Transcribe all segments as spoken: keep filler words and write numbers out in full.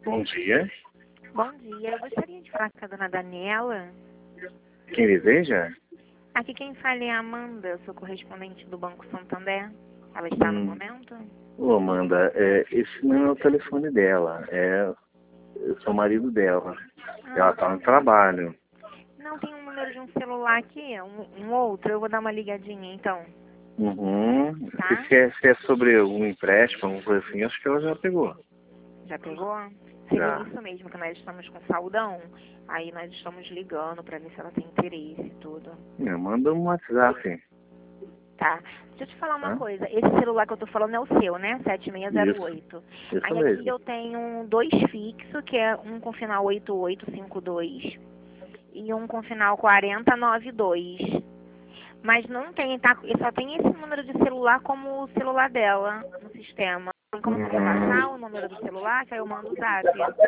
Bom dia. Bom dia, eu gostaria de falar com a dona Daniela. Quem deseja? Aqui quem fala é a Amanda, eu sou correspondente do Banco Santander. Ela está no Hum. momento? Ô, Amanda, é, esse não é o telefone dela. É, eu sou o marido dela. Ah, Ela tá no trabalho. não, tem um número de um celular aqui, um, um outro, eu vou dar uma ligadinha então. Uhum. Tá? Se é, se é sobre um empréstimo, alguma coisa assim, acho que ela já pegou. Já pegou? Seria Já. isso mesmo, que nós estamos com saudão. Aí nós estamos ligando pra ver se ela tem interesse e tudo. É, manda um WhatsApp. Tá. Deixa eu te falar uma Tá? coisa. Esse celular que eu tô falando é o seu, né? sete seis zero Isso. oito. Isso Aí aqui mesmo. eu tenho dois fixos, que é um com final oito oito cinco dois e um com final quarenta noventa e dois. Mas não tem, tá? Só tem esse número de celular como o celular dela no sistema. Tem como você passar o Uhum. número do celular, que aí eu mando o zap.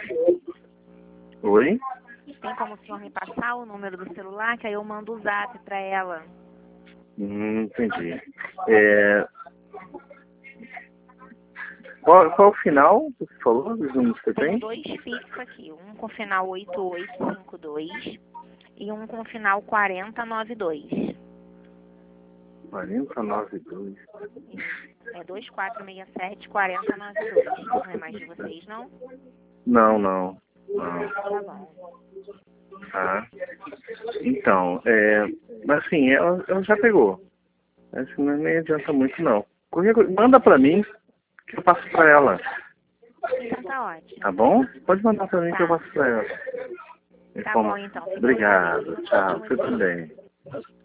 Oi? Tem como o senhor me passar o número do celular, que aí eu mando o zap pra ela. Hum, entendi. É, qual, qual o final que você falou? Os números que você Tenho tem? dois fixos aqui, um com final oito oito cinco dois e um com final quarenta noventa e dois. quarenta e nove dois. É dois quatro seis sete quarenta noventa e dois. Não é mais de vocês, não? Não, não. Não. Tá bom. Tá. Então, é, mas assim, ela, ela já pegou. Acho que não nem adianta muito, não. Qualquer coisa, manda pra mim que eu passo pra ela. Então tá ótimo. Tá bom? Pode mandar pra mim que eu Tá. passo pra ela. Tá bom, Informa- então. Fica com Obrigado. Deus. Tchau. Bom Você dia. também.